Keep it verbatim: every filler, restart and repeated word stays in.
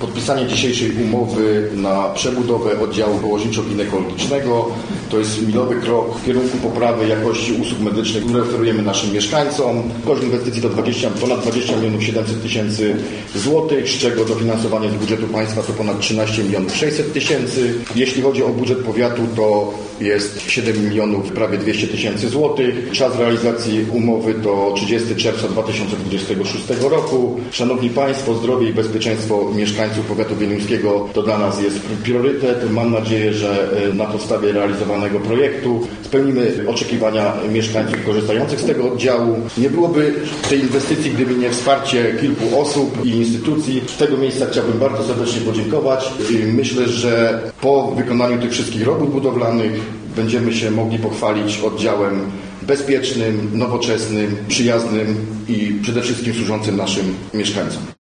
Podpisanie dzisiejszej umowy na przebudowę oddziału położniczo-ginekologicznego to jest milowy krok w kierunku poprawy jakości usług medycznych, które oferujemy naszym mieszkańcom. Koszt inwestycji to dwadzieścia, ponad dwadzieścia milionów siedemset tysięcy złotych, z czego dofinansowanie z budżetu państwa to ponad trzynaście milionów sześćset tysięcy. Jeśli chodzi o budżet powiatu, to jest siedem milionów, prawie dwieście tysięcy złotych. Czas realizacji umowy to trzydziestego czerwca dwa tysiące dwudziestego szóstego roku. Szanowni Państwo, zdrowie i bezpieczeństwo mieszkańców powiatu wieluńskiego to dla nas jest priorytet. Mam nadzieję, że na podstawie realizowanego projektu spełnimy oczekiwania mieszkańców korzystających z tego oddziału. Nie byłoby tej inwestycji, gdyby nie wsparcie kilku osób i instytucji. Z tego miejsca chciałbym bardzo serdecznie podziękować. Myślę, że po wykonaniu tych wszystkich robót budowlanych będziemy się mogli pochwalić oddziałem bezpiecznym, nowoczesnym, przyjaznym i przede wszystkim służącym naszym mieszkańcom.